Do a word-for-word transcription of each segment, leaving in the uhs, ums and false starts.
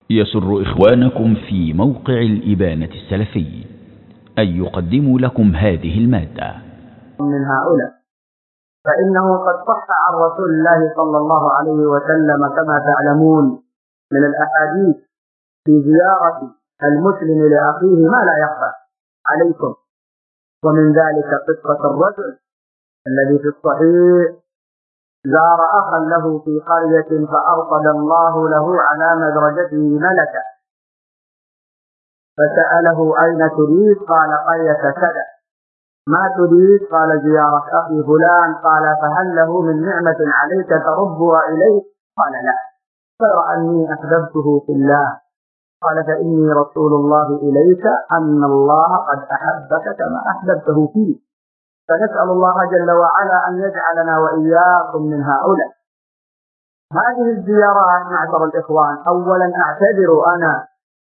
يسر إخوانكم في موقع الإبانة السلفي أن يقدموا لكم هذه المادة من هؤلاء، فإنه قد صح عن رسول الله صلى الله عليه وسلم كما تعلمون من الأحاديث في زيارة المسلم لأخيه ما لا يخفى عليكم، ومن ذلك قصة الرجل الذي في الصحيح زار أخا له في قرية فأرصد الله له على مدرجته ملكا فسأله أين تريد؟ قال قرية كذا. ما تريد؟ قال زيارة أخي فلان. قال فهل له من نعمة عليك تردها إليه؟ قال لا، غير أني أحببته في الله. قال فإني رسول الله إليك أن الله قد أحبك كما أحببته فيه. فنسأل الله جل وعلا أن يجعلنا وإياكم من هؤلاء. هذه الزيارات معشر الإخوان، أولا أعتذر أنا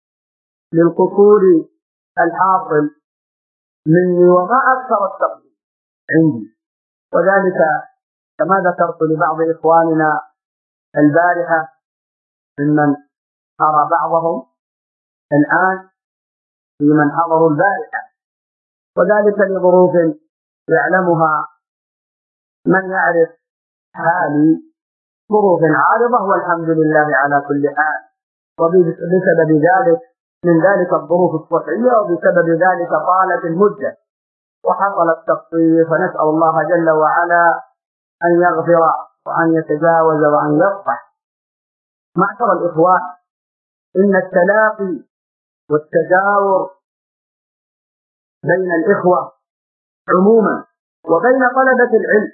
للقصور الحاصل مني وما أكثر التقصير عندي، وذلك كما ذكرت لبعض إخواننا البارحة ممن أرى بعضهم الآن في من حضروا البارحة، وذلك لظروف يعلمها من يعرف حالي، ظروف عارضة والحمد لله على كل حال، وبسبب ذلك من ذلك الظروف الصحية، وبسبب ذلك طالت المدة وحصل التقصير، فنسأل الله جل وعلا أن يغفر وأن يتجاوز وأن يصفح. معشر الإخوان، إن التلاقي والتجاور بين الإخوة عموما وبين طلبة العلم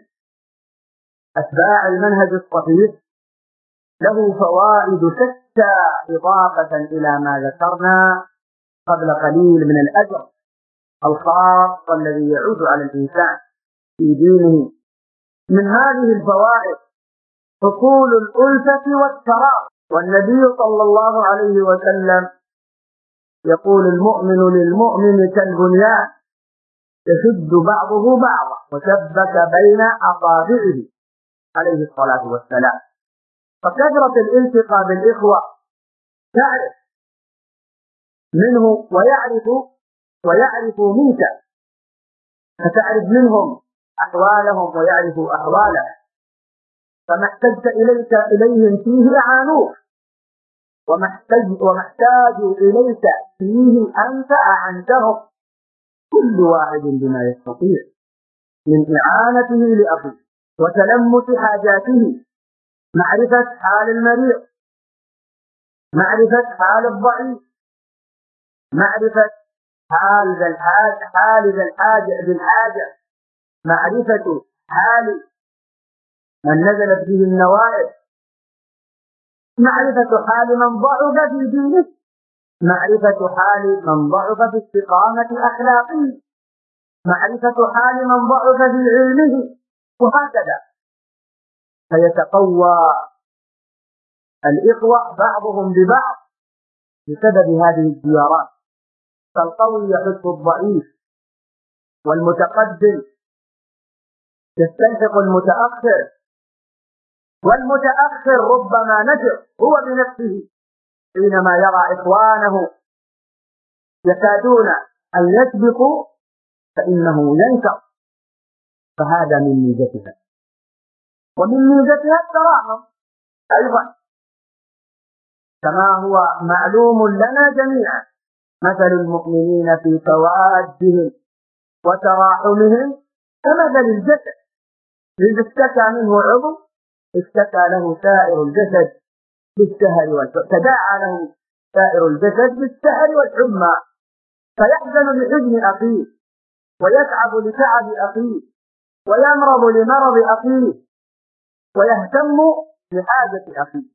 أتباع المنهج الصحيح له فوائد شتى، إضافة إلى ما ذكرنا قبل قليل من الأجر الخاص الذي يعود على الإنسان في دينه. من هذه الفوائد حصول الألفة والتراحم، والنبي صلى الله عليه وسلم يقول المؤمن للمؤمن كالبنيان يشد بعضه بعضا وشبك بين أصابعه عليه الصلاة والسلام. فكثرة الالتقاء بالإخوة تعرف منه ويعرف ويعرف منك، فتعرف منهم أحوالهم ويعرفوا أحوالك، فما احتجت إليك إليهم فيه أعانوك، ومحتاج ومحتاج إليك فيه أنت أعنتهم، كل واحد بما يستطيع من إعانته لأخيه وتلمس حاجاته، معرفة حال المريض، معرفة حال الضعيف، معرفة حال ذا الحاجة حال ذا الحاجة بالحاجة، معرفة حال من نزلت به النوائب، معرفة حال من ضعف في دينه، معرفة حال من ضعف في استقامة أخلاقه، معرفة حال من ضعف في علمه، وهكذا. فيتقوى الإخوة بعضهم ببعض بسبب هذه الزيارات، فالقوي يحث الضعيف، والمتقدم يستلحق المتأخر، والمتأخر ربما نجح هو بنفسه حينما يرى إخوانه يكادون أن يسبقوا فإنه ينكر، فهذا من ميزتها. ومن ميزتها التراحم أيضا، كما هو معلوم لنا جميعا، مثل المؤمنين في توادهم وتراحمهم كمثل الجسد، إذا اشتكى منه عضو اشتكى له سائر الجسد بالسهر والحمى، تداعى له سائر الجسد بالسهر والحمى، فيحزن لحزن أخيه، ويتعب لتعب أخيه، ويمرض لمرض أخيه، ويهتم لحاجة أخيه،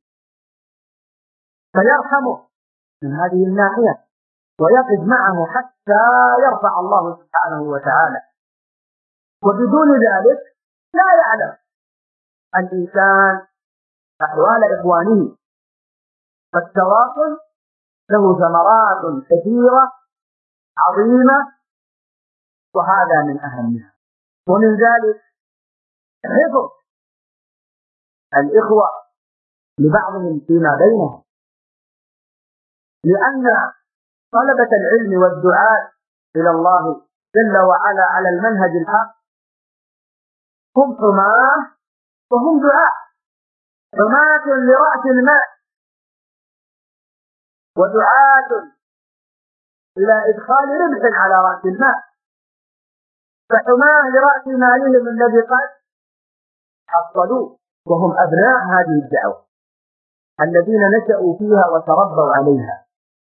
فيرحمه من هذه الناحية ويقف معه حتى يرفع الله سبحانه وتعالى. وبدون ذلك لا يعلم الإنسان أحوال إخوانه، فالتواصل له ثمرات كثيرة عظيمة، وهذا من أهمها. ومن ذلك حفظ الإخوة لبعضهم فيما بينهم، لأن طلبة العلم والدعاة إلى الله جل وعلا على المنهج الحق هم حماة وهم دعاة، حماة لرأس الماء ودعاة إلى إدخال ربح على رأس الماء. فحماة لرأس مالهم الذي قد حصلوه، وهم أبناء هذه الدعوة الذين نشأوا فيها وتربوا عليها.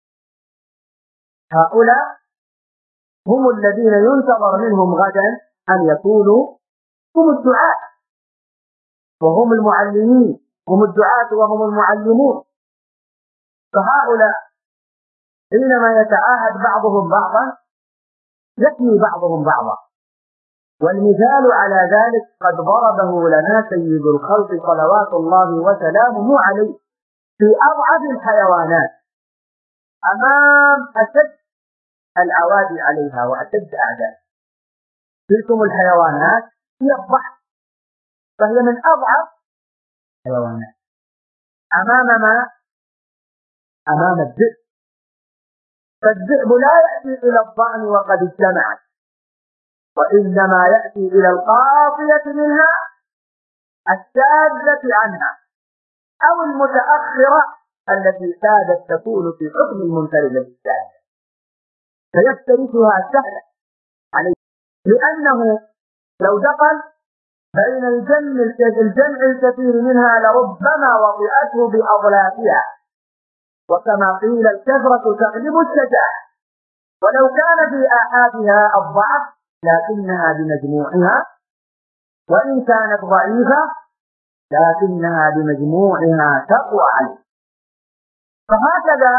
هؤلاء هم الذين ينتظر منهم غدا أن يكونوا هم الدعاة وهم المعلمين، هم الدعاة وهم المعلمون. فهؤلاء حينما يتعاهد بعضهم بعضا يثني بعضهم بعضا، والمثال على ذلك قد ضربه لنا سيد الخلق صلوات الله وسلامه عليه في أضعف الحيوانات أمام أشد العوادي عليها وأشد أعداء. تلكم الحيوانات هي الضحك، فهي من أضعف الحيوانات أمام ما؟ أمام الذئب. فالذئب لا يأتي إلى الضأن وقد اجتمعت، وإنما يأتي إلى القاطية منها الشاذة عنها أو المتأخرة التي كادت تكون في حكم المنفردة الشاذة، فيفترسها سهلا عليه، لأنه لو دخل بين الجمع الجمع الكثير منها لربما وطئته بأضلافها، وكما قيل الكثرة تغلب الشجاعة، ولو كان في آحادها الضعف لكنها بمجموعها، وإن كانت ضعيفة لكنها بمجموعها تقوى عليه. فهكذا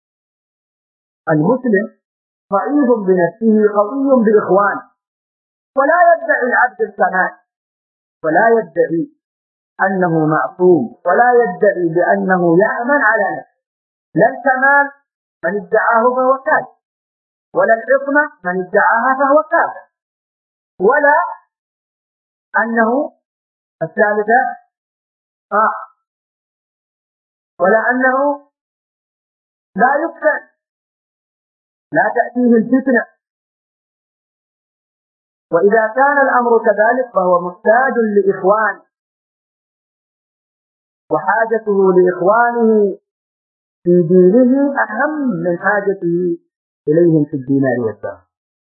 المسلم ضعيف بنفسه قوي بإخوانه، ولا يدعي العبد الكمال، ولا يدعي أنه معصوم، ولا يدعي بأنه يأمن على نفسه. لا الكمال من ادعاه فهو كاذب، ولا العصمة من ادعاها فهو كاذب، ولا أنه الثالثة آه ولا أنه لا يفتن، لا تأتيه الفتنة. وإذا كان الأمر كذلك فهو محتاج لإخوانه، وحاجته لإخوانه في دينه أهم من حاجته إليهم في الدينار والدرهم،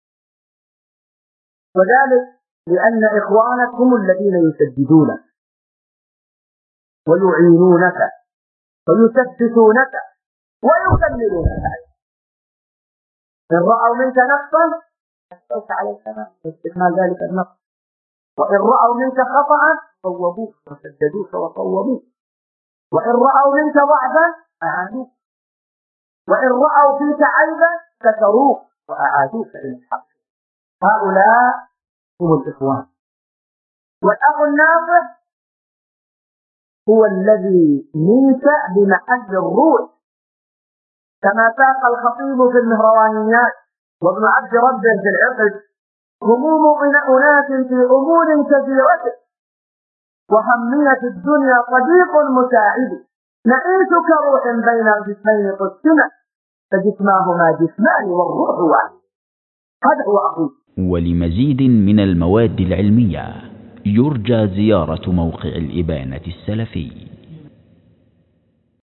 وذلك لأن إخوانك هم الذين يسددونك ويعينونك ويثبتونك ويكملونك. إن رأوا منك نقصا استوت عليك استكمال ذلك النقص، وإن رأوا منك خطأ صوبوك وسددوك وصوبوك، وإن رأوا منك ضعفا أعانوك، وإن رأوا فيك عيبا ستروك وأعادوك إلى الحق. هؤلاء هم الإخوان. والأخ الناصح هو الذي ينشأ بمحل الروح، كما ساق الخطيب في المهروانيات وابن عبد ربه في العقد: هموم أناس في أمور كثيرة وهمية الدنيا صديق مساعد، نعيش كروح بين الجسمين قسمة فجسماهما جسمان والروح واحد. هذا هو أخوه. ولمزيد من المواد العلمية يرجى زيارة موقع الإبانة السلفي.